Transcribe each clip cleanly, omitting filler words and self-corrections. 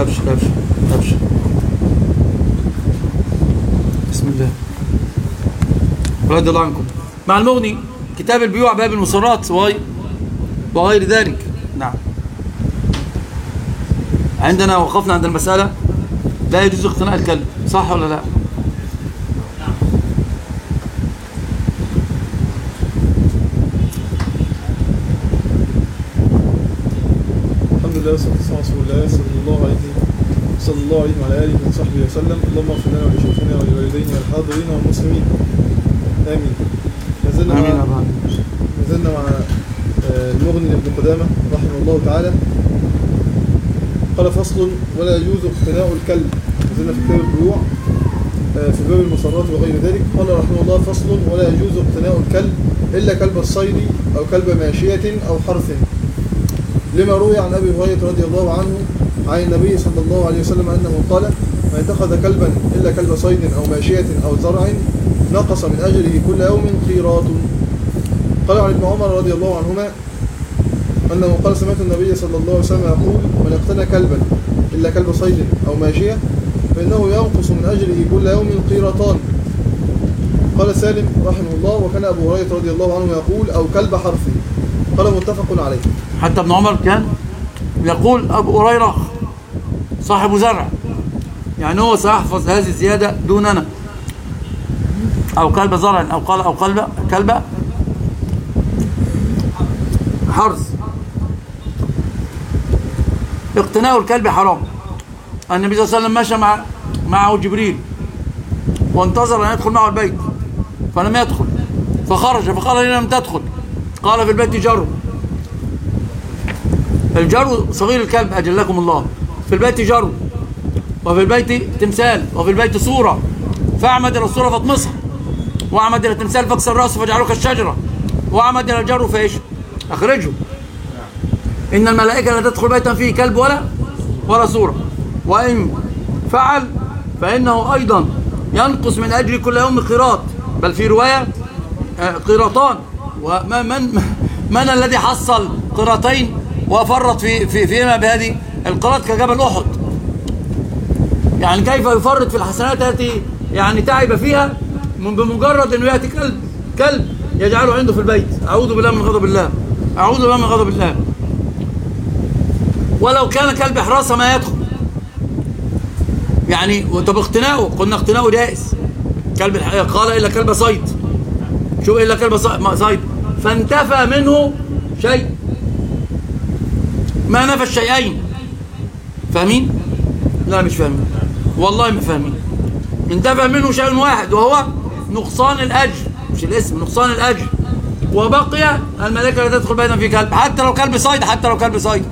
أبشر أبشر أبشر. بسم الله. رضي الله عنكم. مع المغني كتاب البيوع باب المصرات وغير ذلك. نعم. عندنا وقفنا عند المسألة لا يجوز اقتناء الكلب، صح ولا لا؟ الحمد لله والصلاة والسلام على رسول الله صلى الله عليه وعلى آله وصحبه وسلم. اللهم اغفر لنا ولشيخنا ولوالدينا والحاضرين والمسلمين آمين. ما زلنا مع المغني ابن قدامة رحمه الله تعالى. قال فصل ولا يجوز اقتناء الكلب. ما زلنا في كتاب البيوع في باب المصرات وغير ذلك. قال رحمه الله فصل ولا يجوز اقتناء الكلب إلا كلب الصيد أو كلب ماشية أو حرث، لما روي عن أبي هريرة رضي الله عنه عن النبي صلى الله عليه وسلم أنه قال من اتخذ كلبا إلا كلب صيد أو ماشية أو زرع نقص من أجره كل يوم قيراط. قال عن ابن عمر رضي الله عنهما أنه قال سمعت النبي صلى الله عليه وسلم يقول من اقتنى كلبا إلا كلب صيد أو ماشية فإنه ينقص من أجره كل يوم قيراطان. قال سالم رحمه الله وكان أبو هريرة رضي الله عنه يقول أو كلب حرث. قال متفق عليه. حتى ابن عمر كان يقول أبو هريرة صاحب زرع، يعني هو سيحفظ هذه الزيادة دوننا. أو كلب زرع أو كلب حرث. اقتناء الكلب حرام. النبي صلى الله عليه وسلم مشى معه جبريل وانتظر أن يدخل معه البيت فلم يدخل، فخرج فقال لي لم تدخل. قال في البيت جرو. الجرو صغير الكلب أجلكم الله. في البيت جرو، وفي البيت تمثال، وفي البيت صورة، فأعمد إلى الصورة فاطمسها، وأعمد إلى التمثال فاكسر رأسه فاجعله كالشجرة، وأعمد إلى الجرو فإيش؟ أخرجه. إن الملائكة لا تدخل بيتا فيه كلب ولا صورة، وإن فعل فإنه أيضا ينقص من أجل كل يوم قيراط، بل في رواية قيراطان. من الذي حصل قيراطين وفرط فيما بهذه القيراط كجبل أحد؟ يعني كيف يفرط في الحسنات التي يعني تعب فيها بمجرد أنه يأتي كلب يجعله عنده في البيت؟ أعوذ بالله من غضب الله، أعوذ بالله من غضب الله. ولو كان كلب حراسة ما يدخل. يعني طب اقتناؤه، قلنا اقتناؤه جائز. كلب قال إلا كلب صيد، شو إلا كلب صيد، فانتفى منه شيء، ما نفى الشيئين. فاهمين؟ لا مش فاهمين، والله ما فاهمين. انتفى منه شيء واحد وهو نقصان الأجر، مش الاسم، نقصان الأجر. وبقي الملائكة لا تدخل بيتا في كلب، حتى لو كلب صيد، حتى لو كلب صيد،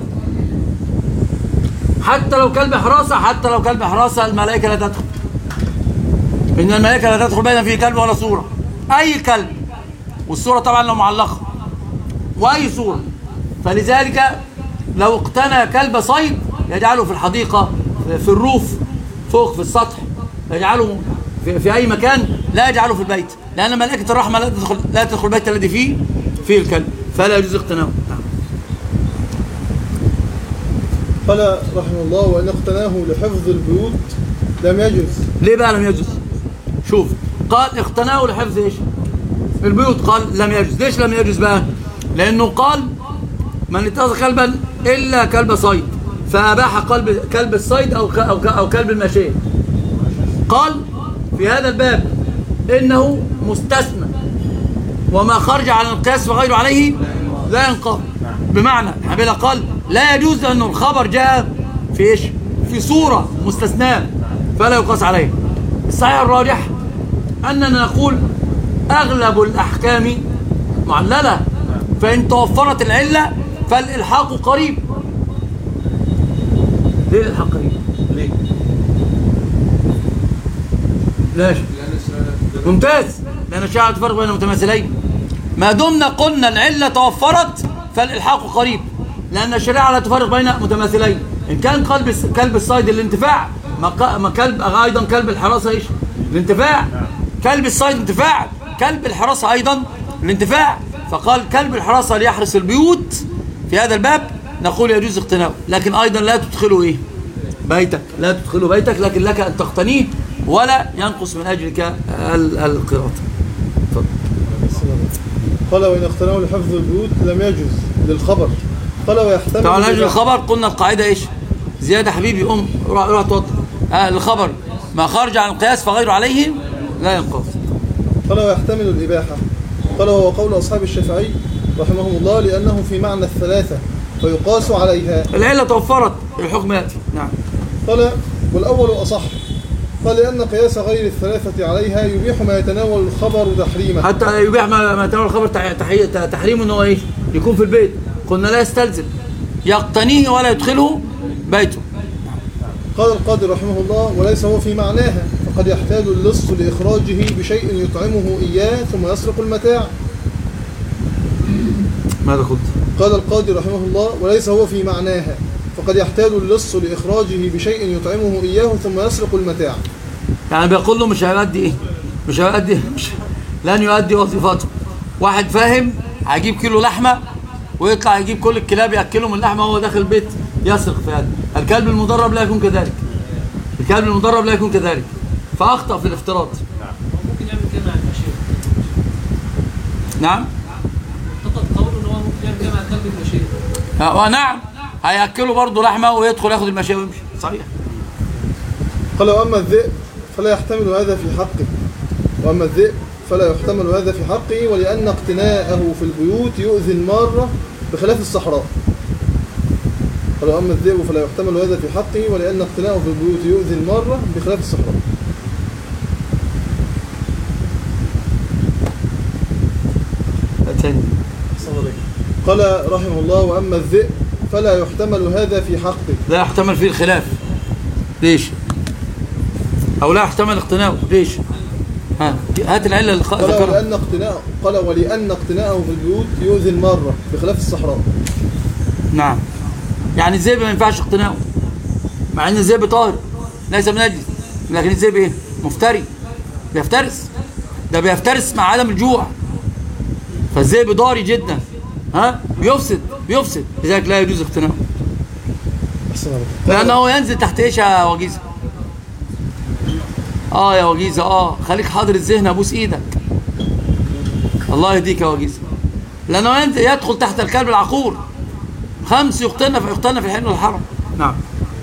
حتى لو كلب حراسة، حتى لو كلب حراسة الملائكة لا تدخل. إن الملائكة لا تدخل بيتا في كلب ولا صورة، أي كلب، والصورة طبعا لو معلقة، وأي صورة. فلذلك لو اقتنى كلب صيد يجعله في الحديقة، في الروف، فوق في السطح، يجعله في أي مكان، لا يجعله في البيت، لأن ملائكة الرحمة لا تدخل البيت الذي فيه الكلب، فلا يجوز اقتناؤه. قال رحمه الله وإن اقتناه لحفظ البيوت لم يجوز. ليه بقى لم يجوز؟ شوف، قال اقتناه لحفظ ايش؟ البيوت. قال لم يجوز. ليش لم يجوز بقى؟ لأنه قال من اتخذ كلبا إلا كلب صيد، فأباح كلب الصيد أو كلب الماشية. قال في هذا الباب إنه مستثنى، وما خرج على القياس وغيره عليه لا ينقض. بمعنى حبيلا قال لا يجوز لأنه الخبر جاء في إيش؟ في صورة مستثناة فلا يقاس عليه. الصحيح الراجح أننا نقول أغلب الأحكام معللة، فإن توفرت العلة فالإلحاق قريب. ليه الإلحاق قريب؟ ليه؟ ليش؟ ممتاز، لأن الشريعة تفرق بين المتماثلين. ما دمنا قلنا العلة توفرت فالإلحاق قريب، لأن الشريعة لا تفرق بين متماثلين. إن كان كلب الصيد الانتفاع، ما كلب أيضا كلب الحراسة إيش؟ الانتفاع. كلب الصيد انتفاع، كلب الحراسة أيضا الانتفاع. فقال كلب الحراسة ليحرس البيوت في هذا الباب، نقول يجوز اقتناؤه، لكن أيضا لا تدخلوا إيه؟ بيتك، لا تدخله بيتك، لكن لك أن تقتنيه ولا ينقص من أجلك القراءة. قال وإن اقتناه لحفظ البيوت لم يجوز للخبر. قال ويحتمل طبعا أجل الخبر قلنا القاعدة إيش؟ زيادة حبيبي روح توضى. الخبر ما خرج عن القياس فغير عليه لا ينقص. قال ويحتمل الإباحة. قال وهو قول أصحاب الشافعي رحمهم الله لأنه في معنى الثلاثة فيقاس عليها. العلة توفرت الحكم يأتي. نعم. قال والأول أصح. قال لأن قياس غير الثلاثة عليها يبيح ما يتناول الخبر تحريمه. حتى يبيح ما يتناول الخبر تحريمه أنه إيش؟ يكون في البيت. قلنا لا يستلزم يقتنيه ولا يدخله بيته. قال القاضي رحمه الله وليس هو في معناها فقد يحتاج اللص لإخراجه بشيء يطعمه إياه ثم يسرق المتاع. ماذا قلت؟ قال القاضي رحمه الله وليس هو في معناها فقد يحتاج اللص لإخراجه بشيء يطعمه إياه ثم يسرق المتاع. يعني بيقول له مش هيؤدي إيه؟ لن يؤدي وظيفته. واحد فاهم هيجيب كيلو لحمة ويطلع يجيب كل الكلاب يأكلهم اللحمة وهو داخل البيت يسرق في هذا. الكلب المدرب لا يكون كذلك. الكلب المدرب لا يكون كذلك. فأخطأ في الافتراض. ممكن يعمل كده مع المشية. نعم. قولوا ان هو ممكن يعمل كده مع كلب المشية. نعم. هيأكله برضه لحمة ويدخل ياخد المشية ويمشي. صحيح. قال وأما الذئب فلا يحتمل هذا في حقه. وأما الذئب فلا يحتمل هذا في حقه ولأن اقتناءه في البيوت يؤذي المارة بخلاف الصحراء. قال وأما الذئب فلا يحتمل هذا في حقه ولأن اقتناءه في البيوت يؤذي المارة بخلاف الصحراء. قال رحمه الله وأما الذئب فلا يحتمل هذا في حقه. لا يحتمل فيه الخلاف. ليش؟ أو لا يحتمل اقتناؤه. ليش؟ هات العلة اللي ذكرها. قال ولأن اقتناءه في البيوت يؤذي المارة بخلاف الصحراء. نعم. يعني الذئب ما ينفعش اقتناؤه مع ان الذئب طاهر ليس بنجس، لكن الذئب ايه؟ مفتري، بيفترس. ده بيفترس مع عدم الجوع. فالذئب ضاري جدا. بيفسد لذلك لا يجوز اقتناؤه. لأنه ينزل تحت ايش يا وجيزة؟ يا وجيزة خليك حاضر الذهن، ابوس ايدك. الله يهديك يا وجيزة. لأنه يدخل تحت الكلب العقور. 5 يقتلنا في الحل والحرم. نعم.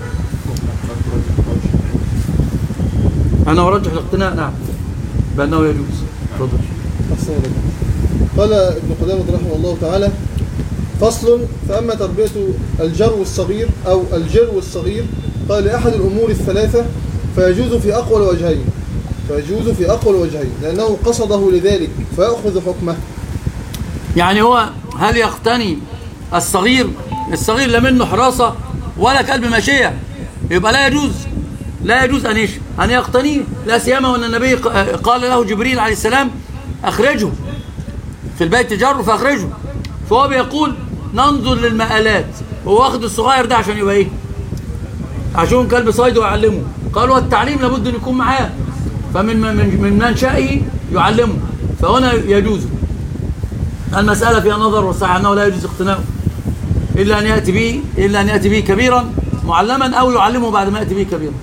أنا أرجح الاقتناء. نعم. بأنه يجوز. تفضل. قال ابن قدامة رحمه الله تعالى فصل فأما تربية الجرو الصغير أو الجرو الصغير قال لأحد الأمور الثلاثة فيجوز في أقوى الوجهين لأنه قصده لذلك فيأخذ حكمه. يعني هو هل يقتني الصغير لا منه حراسة ولا كلب ماشية، يبقى لا يجوز أن يقتنيه، لا سيما وأن النبي قال له جبريل عليه السلام أخرجه في البيت جر فأخرجه. فهو بيقول ننظر للمآلات. هو واخد الصغير ده عشان يبقى ايه؟ عشان كلب صيد ويعلمه. قالوا التعليم لابد أن يكون معاه، فمن منشأه يعلمه، فهنا يجوز. المسألة فيها نظر، والصحيح أنه لا يجوز اقتناؤه إلا أن يأتي به كبيرا معلما أو يعلمه بعد ما يأتي به كبيرا.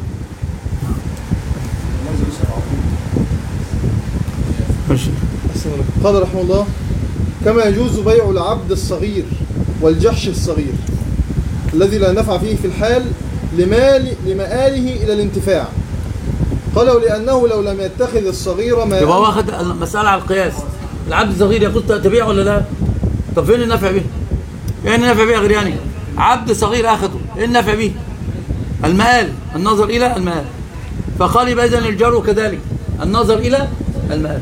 قال رحمه الله كما يجوز بيع العبد الصغير والجحش الصغير الذي لا نفع فيه في الحال لمآله إلى الانتفاع. قالوا لأنه لو لم يتخذ الصغير ما يبقى واخد المسألة على القياس. العبد الصغير يقول تبيع ولا لا؟ طب فين النفع به؟ يعني النفع به غير يعني عبد صغير أخذه، إيه النفع به؟ المآل، النظر إلى المآل. فقال يبقى إذن الجر كذلك النظر إلى المآل.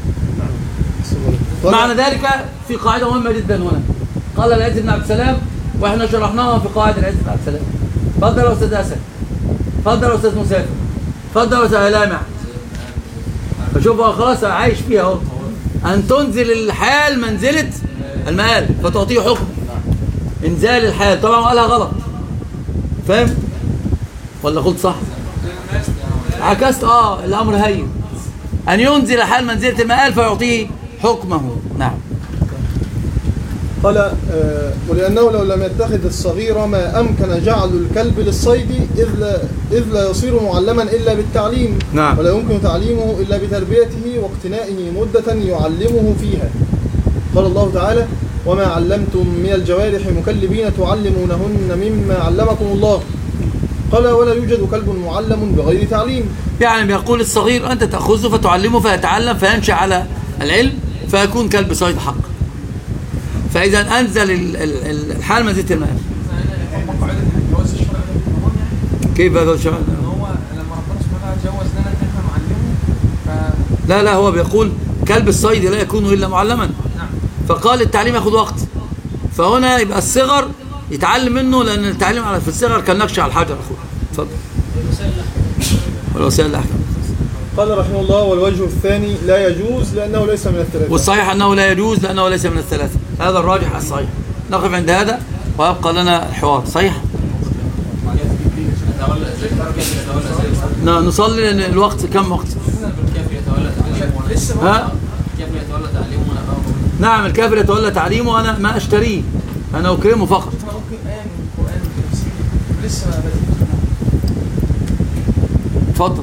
معنى ذلك في قاعدة مهمة جدا هنا قال العز بن عبد السلام، واحنا شرحناها في قواعد العز بن عبد السلام. فضل يا أستاذ أسد، فضل يا أستاذ مسافر، فضل يا أستاذ لامع. فشوفوا خلاص عايش فيها اهو. أن تنزل الحال منزلة المآل فتعطيه حكم انزال الحال. طبعا قالها غلط، فاهم ولا قلت صح؟ عكست الأمر هين أن ينزل الحال منزلة المآل فيعطيه حكمه. نعم. قال ولأنه لو لم يتخذ الصغير ما أمكن جعل الكلب للصيد إذ لا يصير معلما إلا بالتعليم. نعم. ولا يمكن تعليمه إلا بتربيته واقتنائه مدة يعلمه فيها. قال الله تعالى وما علمتم من الجوارح مكلبين تعلمونهن مما علمكم الله. قال ولا يوجد كلب معلم بغير تعليم. يعني بيقول الصغير أنت تأخذه فتعلمه فيتعلم فينشأ على العلم فيكون كلب صيد حق. فإذا أنزل الحال منزلة المال. كيف هذا الشرع؟ هو لما ربنا سبحانه وتعالى جوز لنا ان احنا نعلمه لا هو بيقول كلب الصيد لا يكون إلا معلما. نعم. فقال التعليم ياخذ وقت. فهنا يبقى الصغر يتعلم منه لأن التعليم في الصغر كالنقش على الحجر. أخوه اتفضل. والوسائل الأحكام. قال رحمه الله والوجه الثاني لا يجوز لأنه ليس من الثلاثة. والصحيح أنه لا يجوز لأنه ليس من الثلاثة. هذا الراجح الصحيح. نقف عند هذا ويبقى لنا الحوار. صحيح؟ نصلي لأن الوقت كم وقت؟ ها؟ نعم الكافر يتولى تعليمه وأنا ما أشتريه، أنا أكرمه فقط. ممكن آية من القرآن لسه ما بدأت.